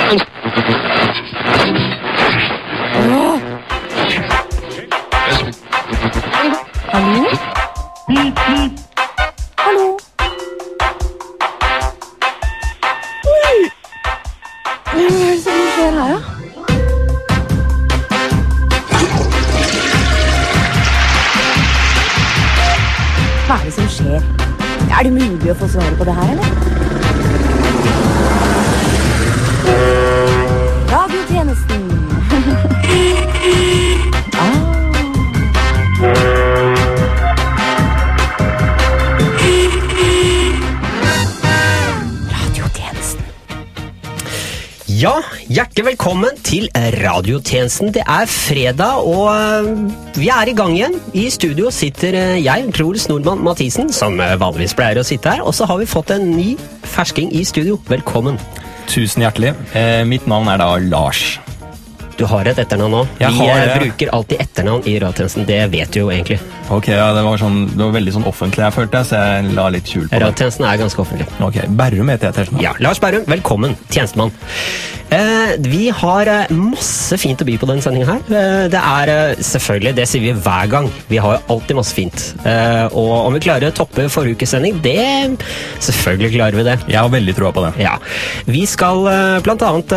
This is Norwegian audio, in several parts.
Hallo? Hallo? Oi! Hva er det som skjer her, da? Hva er det som skjer? Er det mulig å få svare på det her, eller? Radiotjenesten. Radiotjenesten. Ja, hjertelig velkommen til Radiotjenesten. Det er fredag, og vi er i gang igjen. I studio sitter jeg, Truls Nordmann Mathisen, som vanligvis pleier å sitte her, og så har vi fått en ny fersking i studio. Velkommen. Tusen hjertelig. Mitt navn er da Lars. Du har et etternavn nå. Vi bruker alltid etternavn i Radiotjenesten, det vet du jo egentlig. Ok, ja, det var veldig sånn offentlig jeg følte, så jeg la litt skjul på det. Radiotjenesten er ganske offentlig. Ok, Berrum heter jeg til. Ja, Lars Berrum, velkommen, tjenestemann. Vi har masse fint å by på denne sendingen her. Det er selvfølgelig, det sier vi hver gang. Vi har alltid masse fint. Og om vi klarer å toppe forrige ukes sending, selvfølgelig klarer vi det. Jeg har veldig troa på det. Ja. Vi skal blant annet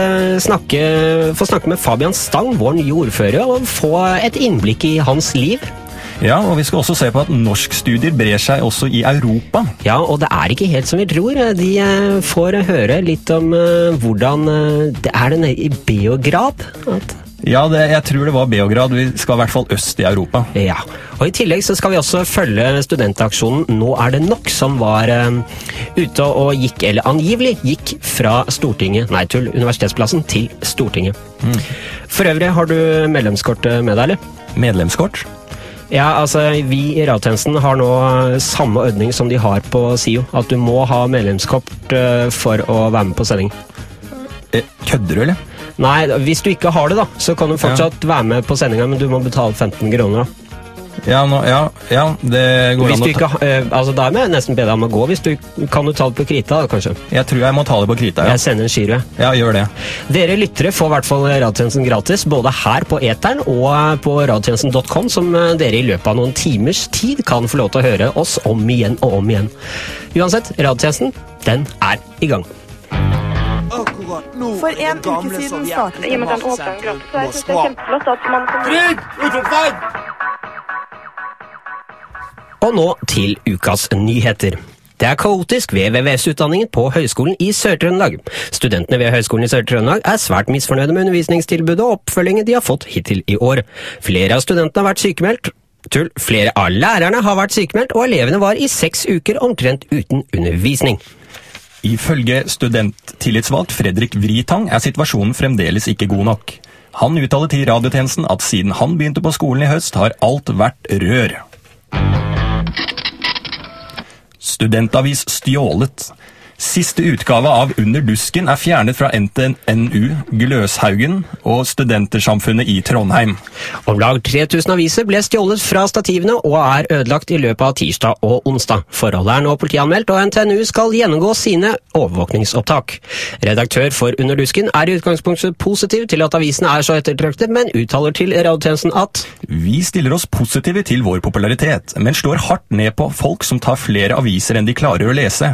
få snakke med Fabian Stang, vår nye ordfører, og få et innblikk i hans liv. Ja, og vi skal også se på at norskstudier brer seg også i Europa. Ja, og det er ikke helt som vi tror. De får høre litt om hvordan det er denne i Beograd. Ja, jeg tror det var Beograd. Vi skal i hvert fall øst i Europa. Ja, og i tillegg så skal vi også følge studentaksjonen Nå er det nok, som var ute og gikk, eller angivelig gikk fra Universitetsplassen til Stortinget. For øvrig, har du medlemskort med deg, eller? Medlemskort? Ja, altså vi i Radiotjenesten har nå samme ordning som de har på SIO, at du må ha medlemskort for å være med på sending. Kødder du, eller? Nei, hvis du ikke har det da, så kan du fortsatt være med på sendingen, men du må betale 15 kroner da. Ja, det går hvis du ikke, altså da er jeg nesten bedre om å gå, hvis du kan du ta det på krita da, kanskje. Jeg tror jeg må ta det på krita, ja. Jeg sender en giro. Ja, gjør det. Dere lyttere får i hvert fall Radiotjenesten gratis, både her på eteren og på radiotjenesten.com, som dere i løpet av noen timers tid kan få lov til å høre oss om igjen og om igjen. Uansett, Radiotjenesten, den er i gang. For en uke siden startet I og med den åpningen gratis, så jeg synes det er kjempeflott at man kan... Trygg! Utroppstegn! Og nå til ukas nyheter. Det er kaotisk ved VVS-utdanningen på Høgskolen i Sør-Trøndelag. Studentene ved Høgskolen i Sør-Trøndelag er svært misfornøyde med undervisningstilbudet og oppfølgingen de har fått hittil i år. Flere av studentene har vært sykemeldt. Flere av lærerne har vært sykemeldt, og elevene var i 6 uker omtrent uten undervisning. Ifølge studenttillitsvalgt Fredrik Vritang er situasjonen fremdeles ikke god nok. Han uttaler til Radiotjenesten at siden han begynte på skolen i høst, har alt vært rør. Studentavis stjålet. Siste utgave av Under dusken er fjernet fra NTNU Gløshaugen og Studentersamfunnet i Trondheim. Om lag 3000 aviser ble stjålet fra stativene og er ødelagt i løpet av tirsdag og onsdag. Forholdet er nå politianmeldt, og NTNU skal gjennomgå sine overvåkningsopptak. Redaktør for Under dusken er i utgangspunktet positiv til at avisene er så ettertraktet, men uttaler til Radiotjenesten at vi stiller oss positive til vår popularitet, men slår hardt ned på folk som tar flere aviser enn de klarer å lese.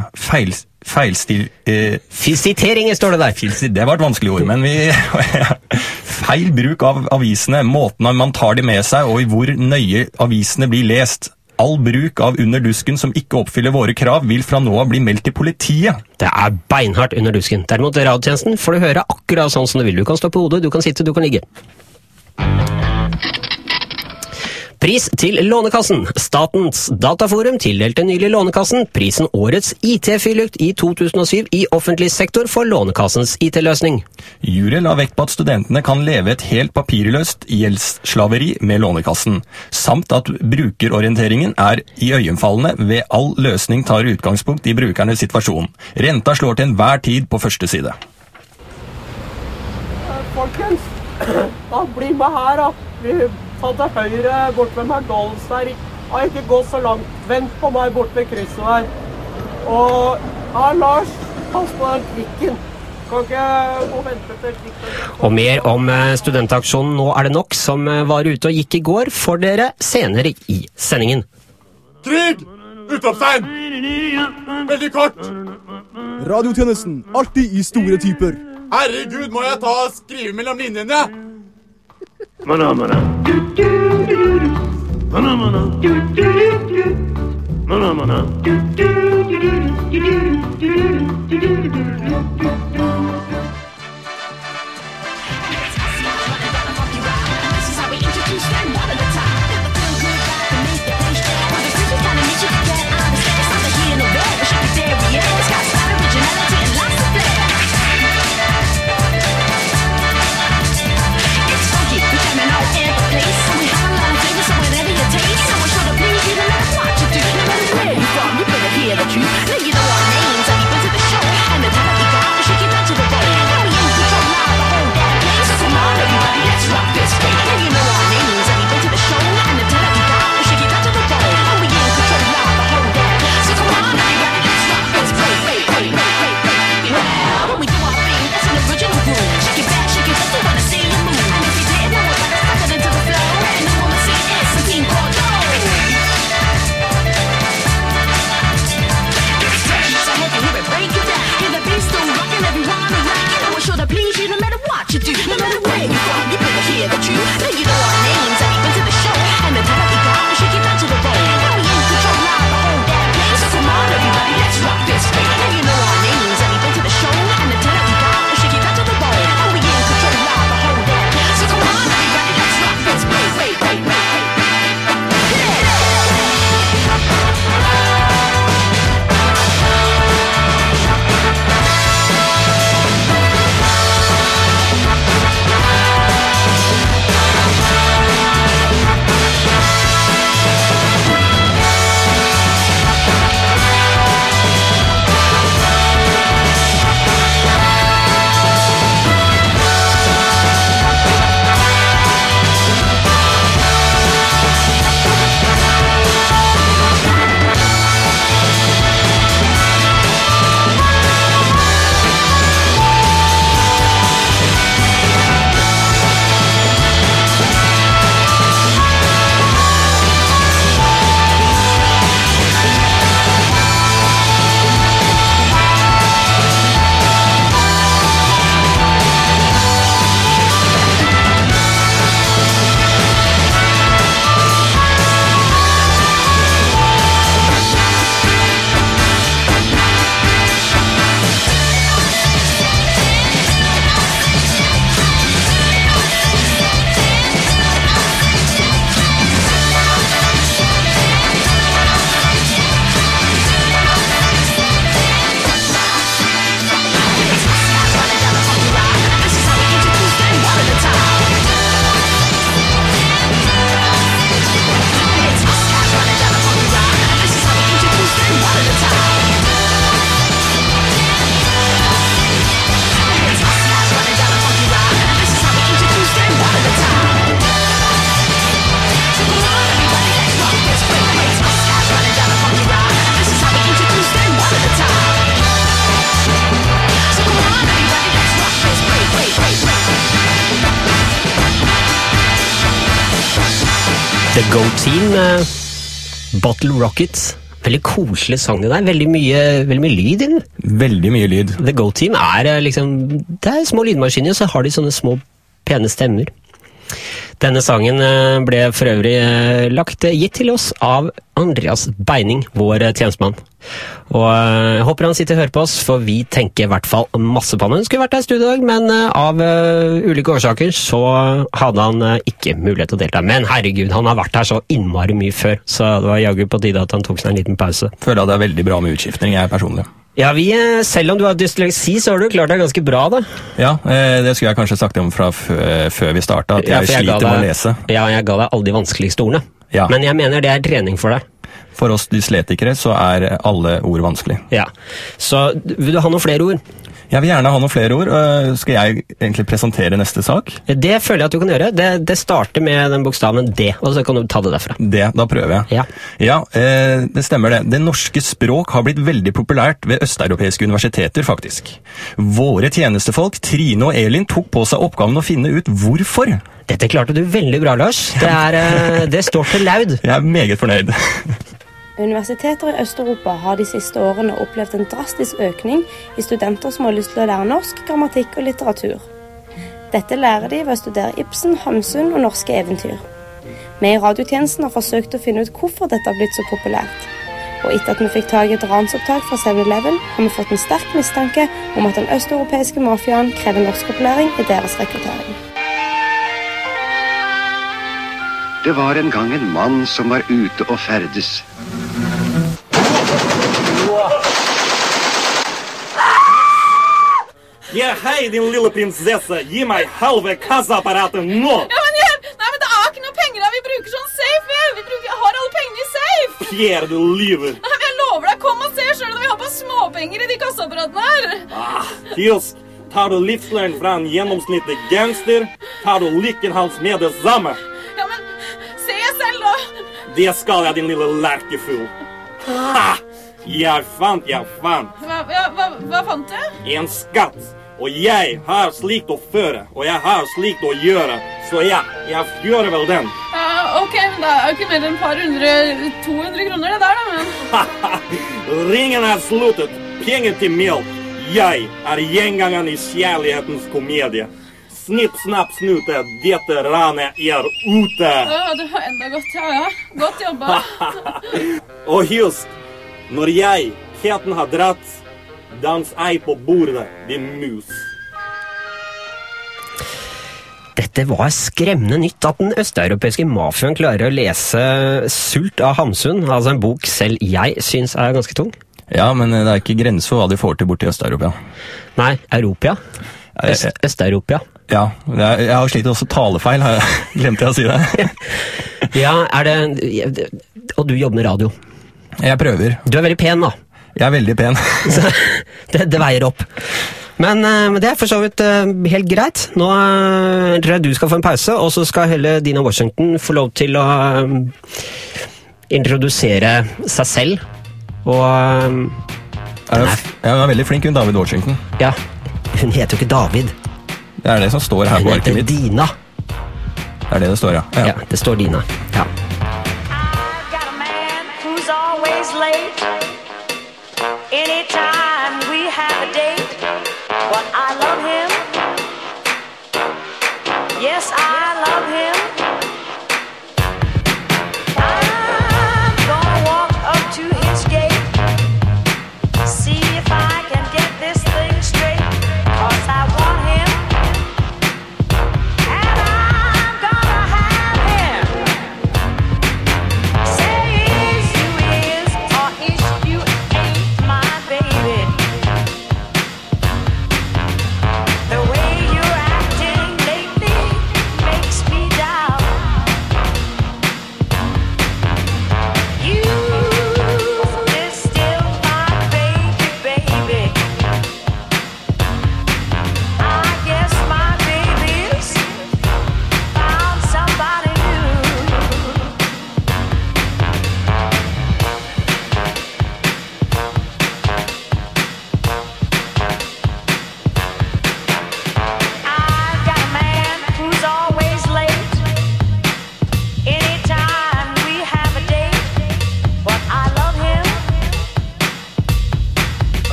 Siteringer står det der. Det var et vanskelig ord, men feil bruk av avisene, måten man tar de med seg, og i hvor nøye avisene blir lest. All bruk av Under dusken som ikke oppfyller våre krav, vil fra nå av bli meldt til politiet. Det er beinhardt Under dusken. Derimot Radiotjenesten får du høre akkurat sånn som du vil. Du kan stå på hodet, du kan sitte, du kan ligge. Pris til Lånekassen. Statens dataforum tildelte nylig Lånekassen prisen Årets IT-fyrlykt i 2007 i offentlig sektor for Lånekassens IT-løsning. Jury la vekt på at studentene kan leve et helt papirløst gjeldsslaveri med Lånekassen, samt at brukerorienteringen er iøynefallende ved all løsning tar utgangspunkt i brukernes situasjon. Renta slår til enhver tid på første side. Folkens, da bli med her da. Vi ta til høyre bort ved McDonald's der. Har ikke gått så langt. Vent på meg bort ved krysset her. Og her, Lars, pass på den kvikken. Kan ikke jeg få vente til slik? Og mer om studentaksjonen Nå er det nok, som var ute og gikk i går, for dere senere i sendingen. Krig! Utropstegn! Veldig kort! Radiotjenesten, alltid i store typer. Herregud, må jeg ta og skrive mellom linjene? The Go Team, Bottle Rockets. Veldig koselig sang det der. Veldig mye lyd i den. Veldig mye lyd. The Go Team er liksom, det er små lydmaskiner, og så har de sånne små pene stemmer. Denne sangen ble for øvrig gitt til oss av Andreas Beining, vår tjenestemann. Og jeg håper han sitter og hører på oss, for vi tenker i hvert fall masse på han. Han skulle vært her i studio i dag, men av ulike årsaker så hadde han ikke mulighet til å delta. Men herregud, han har vært her så innmari mye før, så det var jaggu på tide at han tok seg en liten pause. Føler at det er veldig bra med utskiftning, jeg personlig. Ja, selv om du har dysleksi, så har du klart deg ganske bra, da. Ja, det skulle jeg kanskje sagt om fra før vi startet, at jeg sliter med å lese. Ja, jeg ga deg alle de vanskeligste ordene. Ja. Men jeg mener det er trening for deg. For oss dysletikere så er alle ord vanskelig. Ja, så vil du ha noen flere ord? Jeg vil gjerne ha noen flere ord. Skal jeg egentlig presentere neste sak? Det føler jeg at du kan gjøre. Det starter med den bokstaven D, og så kan du ta det derfra. Det, da prøver jeg. Ja, det stemmer det. Det norske språk har blitt veldig populært ved østeuropeiske universiteter, faktisk. Våre tjenestefolk, Trine og Elin, tok på seg oppgaven å finne ut hvorfor. Dette klarte du veldig bra, Lars. Det står til laud. Jeg er meget fornøyd. Universiteter i Øst-Europa har de siste årene opplevd en drastisk økning i studenter som har lyst til å lære norsk, grammatikk og litteratur. Dette lærer de ved å studere Ibsen, Hamsun og norske eventyr. Vi i radiotjenesten har forsøkt å finne ut hvorfor dette har blitt så populært. Og etter at vi fikk tag i et ransopptak fra 7-Eleven, har vi fått en sterk mistanke om at den østeuropeiske mafiaen krever norskopplæring i deres rekruttering. Det var en gang en mann som var ute og ferdes. Ja, hei, din lille prinsesse. Gi meg halve kassaapparatet nå. Ja, men det er ikke noe penger da. Vi bruker sånn safe. Jeg har alle pengene i safe. Pierre, du lyver. Nei, men jeg lover deg, kom og se selv om vi har bare småpenger i de kassaapparatene her. Tysk. Tar du livsløgn fra en gjennomsnittlig gangster, tar du lykken hans med det samme. Ja, men se jeg selv da. Det skal jeg, din lille lærkefull. Ha! Jeg fant. Hva fant du? En skatt. Og jeg har slikt å føre, og jeg har slikt å gjøre. Så jeg gjør vel den. Ok, men det er jo ikke mer enn 200 kroner det der da, men... Ringen er sluttet. Penger til melk. Jeg er gjengangeren i kjærlighetens komedie. Snipp, snapp, snute, dette ranet er ute. Det var enda godt, ja. Godt jobba. Og husk, når jeg, katten har dratt, dans ei på bordet, din mus. Dette var skremmende nytt at den østeuropeiske mafiaen klarer å lese Sult av Hamsun, altså en bok selv jeg synes er ganske tung. Ja, men det er ikke grenser for hva de får til bort i Øst-Europa. Nei, Europia. Øst-Europia. Ja, jeg har slitt også talefeil, har jeg glemt å si det. Ja, og du jobber med radio. Jeg prøver. Du er veldig pen da. Jeg er veldig pen. Så det veier opp. Men det er for så vidt helt greit. Nå tror jeg du skal få en pause, og så skal hele Dina Washington få lov til å introdusere seg selv. Og hun er veldig flink, hun David Washington. Ja, hun heter jo ikke David. Det er det som står her på arket mitt. Hun heter Dina. Det er det står, ja. Ja, det står Dina. Ja. I've got a man who's always late. Anytime we have a date. But I love him. Yes, I love him.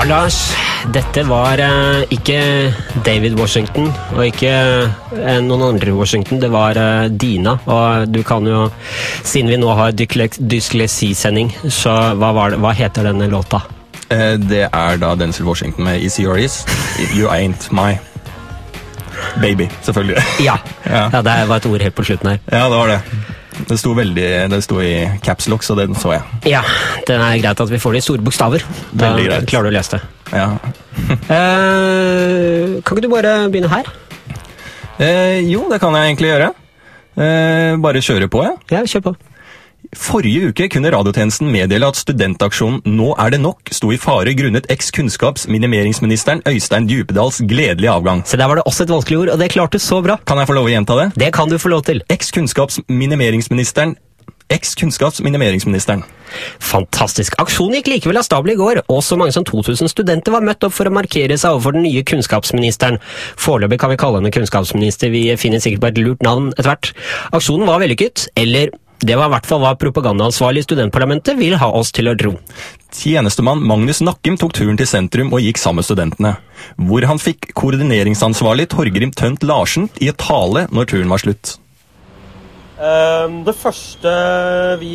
Lars, dette var ikke David Washington, og ikke noen andre Washington, det var Dina, og du kan jo, siden vi nå har dysleksisending, så hva heter denne låta? Det da Denzel Washington med Easy or Is, You Ain't My Baby, selvfølgelig. Ja, det var et ord helt på slutten her. Ja, det var det. Det sto i caps lock, så den så jeg. Ja, det greit at vi får det i store bokstaver. Da klarer du å lese det. Ja. Kan ikke du bare begynne her? Jo, det kan jeg egentlig gjøre. Bare kjøre på, ja. Ja, kjør på. Forrige uke kunne radiotjenesten meddele at studentaksjonen Nå det nok sto i fare grunnet eks-kunnskapsminimeringsministeren Øystein Djupedals gledelige avgang. Så der var det også et vanskelig ord, og det klarte du så bra. Kan jeg få lov å gjenta det? Det kan du få lov til. Eks-kunnskapsminimeringsministeren. Fantastisk. Aksjonen gikk likevel av stabelen i går, og så mange som 2000 studenter var møtt opp for å markere seg overfor den nye kunnskapsministeren. Foreløpig kan vi kalle henne kunnskapsminister, vi finner sikkert på et lurt navn etter hvert. Aksjonen var vellykket, eller det var i hvert fall hva propagandaansvarlig i studentparlamentet vil ha oss til å tro. Tjenestemann Magnus Nakkim tok turen til sentrum og gikk sammen med studentene, hvor han fikk koordineringsansvarlig Torgrim Tønt Larsen i et tale når turen var slutt. Det første vi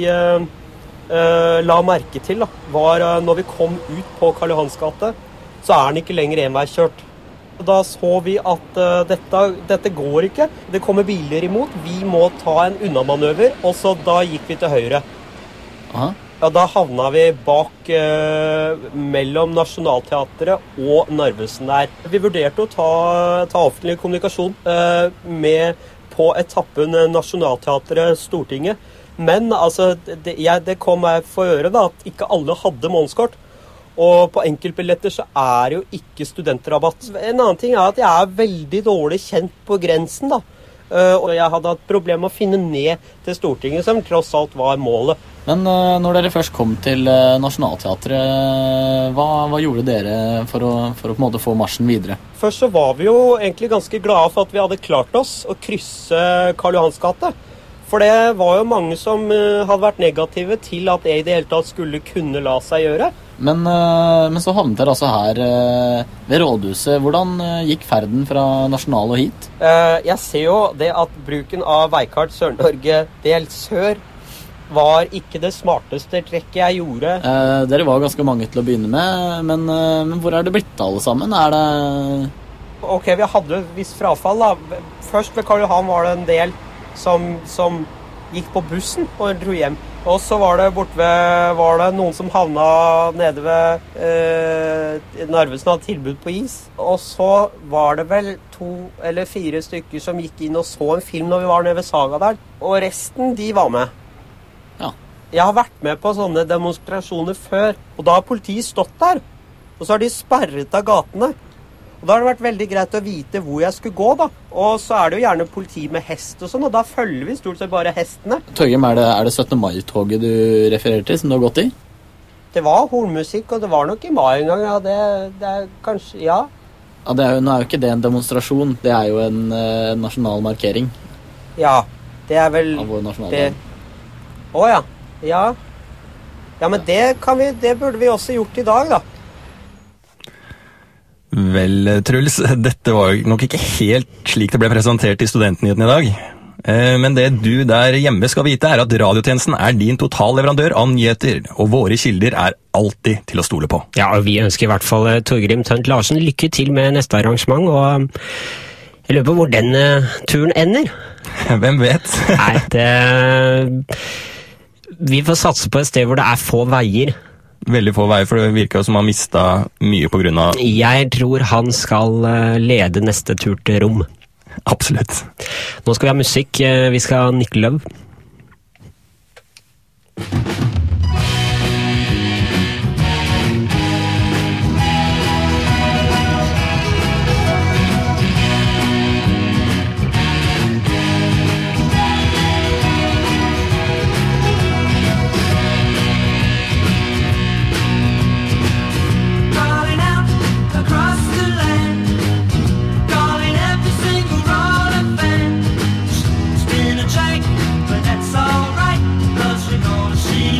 la merke til var når vi kom ut på Karl Johans gate, så den ikke lenger enveiskjørt. Da så vi at dette går ikke. Det kommer biler imot. Vi må ta en unnamanøver, og så da gikk vi til høyre. Aha. Ja, da havna vi bak mellom Nationaltheatret og Narvesen der. Vi vurderte å ta offentlig kommunikasjon på etappen Nationaltheatret Stortinget. Men altså, det kom meg for øre at ikke alle hadde månedskort. Og på enkeltbilletter så det jo ikke studentrabatt. En annen ting at jeg veldig dårlig kjent på grensen da. Og jeg hadde hatt problemer med å finne ned til Stortinget, som tross alt var målet. Men når dere først kom til Nationaltheatret, hva gjorde dere for å på en måte få marsjen videre? Først så var vi jo egentlig ganske glade for at vi hadde klart oss å krysse Karl Johans gate. For det var jo mange som hadde vært negative til at det i det hele tatt skulle kunne la seg gjøre. Men så havnet dere altså her ved rådhuset. Hvordan gikk ferden fra Nasjonal og hit? Jeg ser jo det at bruken av veikart Sør-Norge del sør var ikke det smarteste trekket jeg gjorde. Dere var ganske mange til å begynne med, men hvor det blitt alle sammen? Ok, vi hadde et visst frafall da. Først ved Karl Johan var det en del som gikk på bussen og dro hjem. Og så var det noen som havna nede ved Narvesen hadde tilbud på is. Og så var det vel 2 eller 4 stykker som gikk inn og så en film når vi var nede ved Saga der. Og resten, de var med. Ja. Jeg har vært med på sånne demonstrasjoner før, og da har politiet stått der. Og så har de sperret av gatene. Og da har det vært veldig greit å vite hvor jeg skulle gå da. Og så det jo gjerne politi med hest og sånn, og da følger vi stort sett bare hestene. Torgrim, det 17. mai-toget du refererer til, som du har gått i? Det var hornmusikk, og det var nok i mai en gang, ja, det kanskje, ja. Ja, nå jo ikke det en demonstrasjon, det jo en nasjonal markering. Ja, det vel... Av vår nasjonaldag. Ja, ja. Ja, men det burde vi også gjort i dag da. Vel, Truls, dette var nok ikke helt slik det ble presentert i Studentnyhetene i dag. Men det du der hjemme skal vite at radiotjenesten din totalleverandør av nyheter, og våre kilder alltid til å stole på. Ja, og vi ønsker i hvert fall Torgrim Tønt Larsen lykke til med neste arrangement, og jeg lurer på hvor den turen ender. Hvem vet? Nei, vi får satse på et sted hvor det få veier. Veldig få veier, for det virker jo som han mistet mye på grunn av... Jeg tror han skal lede neste tur til Rom. Absolutt. Nå skal vi ha musikk. Vi skal ha Nick Love. Spin a track, but that's alright, 'cause we're gonna see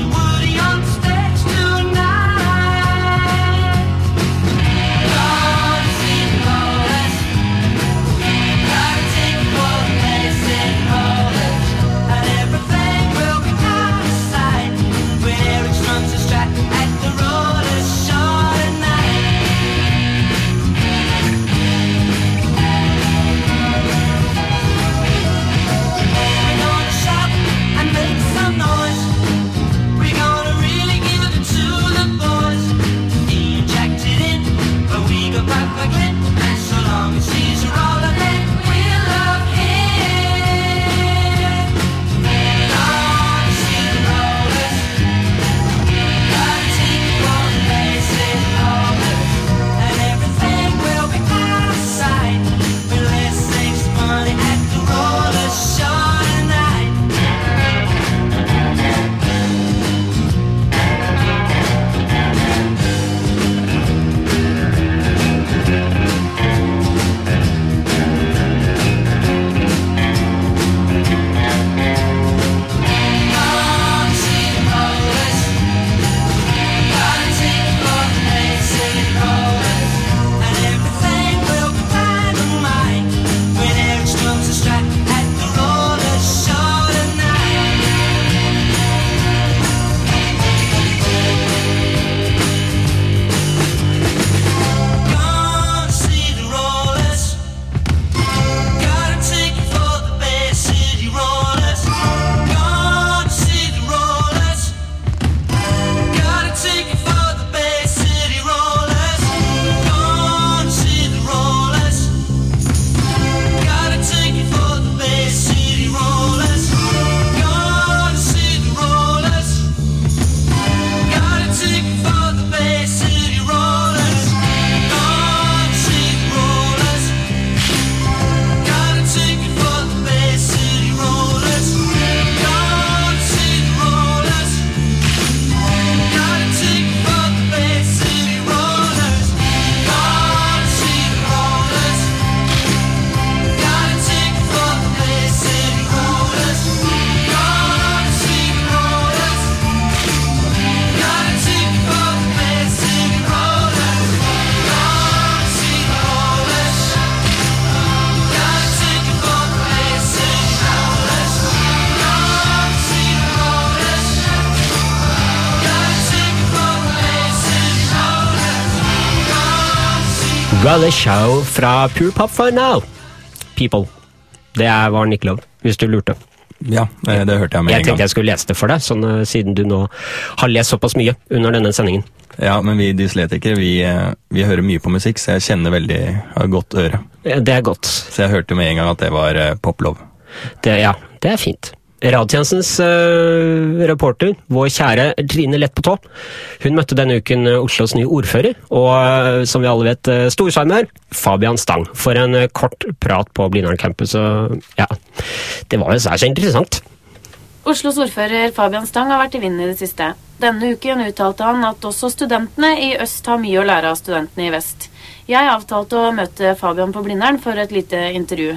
Brother Show fra Pure Pop for Now. People. Det var Nick Love, hvis du lurte. Ja, det hørte jeg med en gang. Jeg tenkte jeg skulle lese det for deg, sånn, siden du nå har lest såpass mye under denne sendingen. Ja, men vi dysletikere, vi hører mye på musikk, så jeg kjenner veldig godt øre. Det godt. Så jeg hørte med en gang at det var poplov. Ja, det fint. Radiotjenestens reporter, vår kjære Trine Lett på tå, hun møtte denne uken Oslos nye ordfører, og som vi alle vet, storsarmer, Fabian Stang, for en kort prat på Blindern Campus, og ja, det var jo så interessant. Oslos ordfører Fabian Stang har vært i vinden i det siste. Denne uken uttalte han at også studentene i øst har mye å lære av studentene i vest. Jeg avtalte å møte Fabian på Blindern for et lite intervju.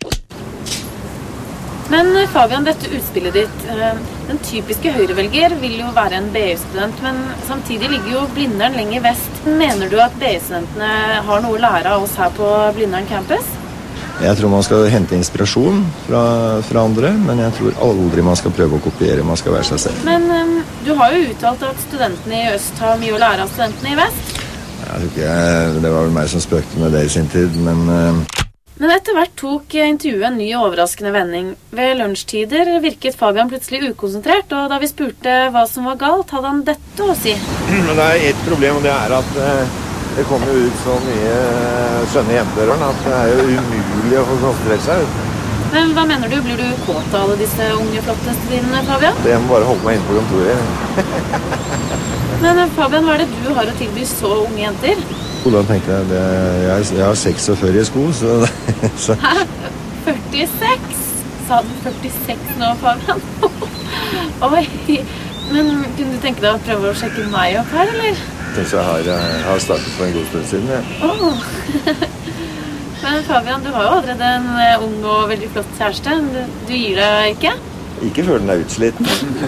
Men Fabian, dette utspillet ditt, den typiske høyrevelger vil jo være en BI-student, men samtidig ligger jo Blindern lenger vest. Mener du at BI-studentene har noe å lære av oss her på Blindern Campus? Jeg tror man skal hente inspirasjon fra andre, men jeg tror aldri man skal prøve å kopiere, man skal være seg selv. Men du har jo uttalt at studentene i øst har mye å lære av studentene i vest. Jeg tror ikke, det var vel meg som spøkte med det i sin tid, Men etter hvert tok intervjuet en ny og overraskende vending. Ved lunsjtider virket Fabian plutselig ukonsentrert, og da vi spurte hva som var galt, hadde han dette å si. Men det er et problem, og det er at det kommer jo ut så mye skjønne jenter at det er jo umulig å få konsentrere seg. Men hva mener du? Blir du kåt av alle disse unge, flotte studentene, Fabian? Det må bare holde meg inne på kontoret. Men Fabian, hva er det du har å tilby så unge jenter? Da tenkte jeg har 46 i sko, så... Hæ? 46? Sa du 46 nå, Fabian? Oi, men kunne du tenke deg å prøve å sjekke meg opp her, eller? Jeg har startet for en god stund siden, ja. Men Fabian, du har jo allerede en ung og veldig flott kjæreste. Du gir deg ikke? Ikke før den er utsliten.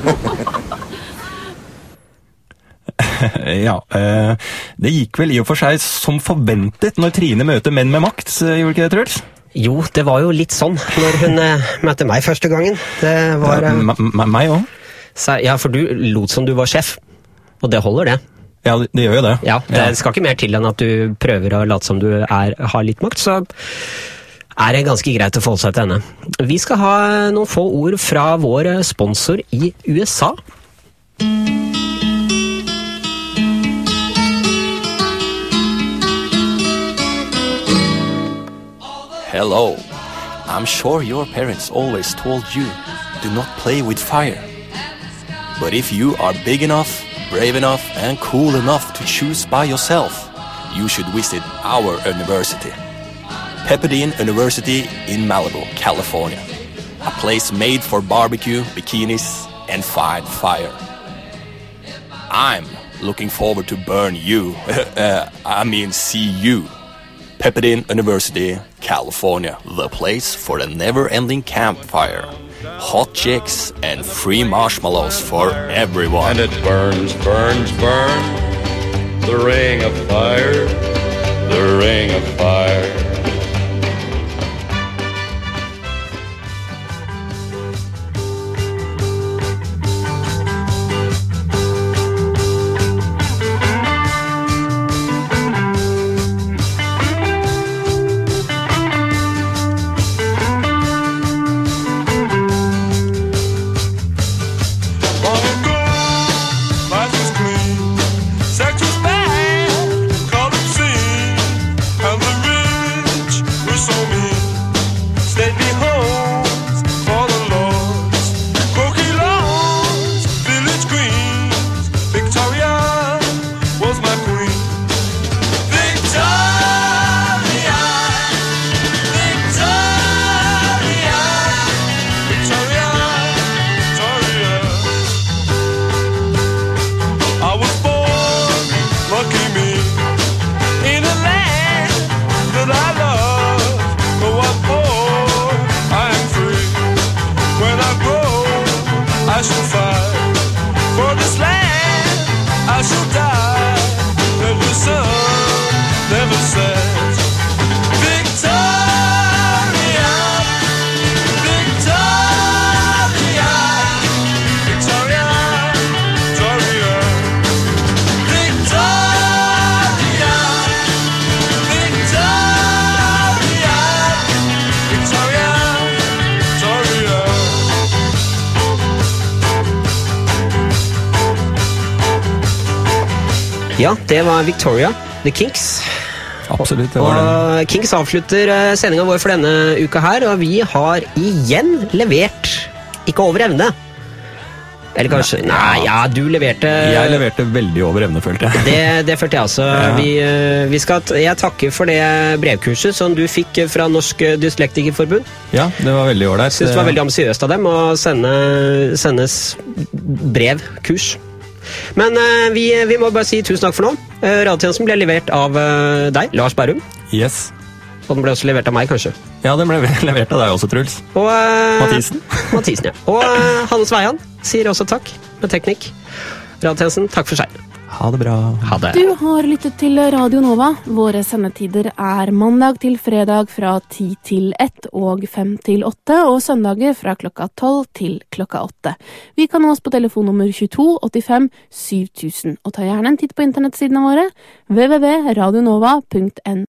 Ja, det gikk vel i og for seg som forventet når Trine møter menn med makt, gjorde ikke det, Truls? Jo, det var jo litt sånn når hun møtte meg første gangen. Det var... meg også? Ja, for du lot som du var sjef, og det holder det. Ja, det gjør jo det. Ja, det skal ikke mer til enn at du prøver å late som du har litt makt, så er det ganske greit å forholde seg til henne. Vi skal ha noen få ord fra vår sponsor i USA. Hello. I'm sure your parents always told you, do not play with fire. But if you are big enough, brave enough and cool enough to choose by yourself, you should visit our university. Pepperdine University in Malibu, California. A place made for barbecue, bikinis and fight fire. I'm looking forward to burn you. See you. Pepperdine University, California. The place for the never-ending campfire. Hot chicks and free marshmallows for everyone. And it burns, burns, burns. The ring of fire, the ring of fire. Sex was bad, Ja, det var Victoria, The Kinks. Absolutt, det var det. Og Kinks avslutter sendingen vår for denne uka her, og vi har igjen levert, ikke over evne. Eller kanskje, du leverte... Jeg leverte veldig over evne, følte jeg. Det følte jeg også. Ja. Jeg takker for det brevkurset som du fikk fra Norsk Dyslektikerforbund. Ja, det var veldig ålreit. Jeg synes det var veldig ambisiøst av dem å sendes brevkurs. Men vi må bare si tusen takk for nå. Radiotjenesten ble levert av deg, Lars Berrum. Yes. Og den ble også levert av meg, kanskje. Ja, den ble levert av deg også, Truls. Og Mathisen, ja. Og Hannes Veian sier også takk med teknikk. Radiotjenesten, takk for seg. Ha det bra. Ha det. Du har lyttet til Radio Nova. Våre sendetider er mandag til fredag fra 10 til 1 og 5 til 8, og søndager fra klokka 12 til klokka 8. Vi kan nå oss på telefonnummer 22 85 7000, og ta gjerne en titt på internettsidene våre www.radionova.no.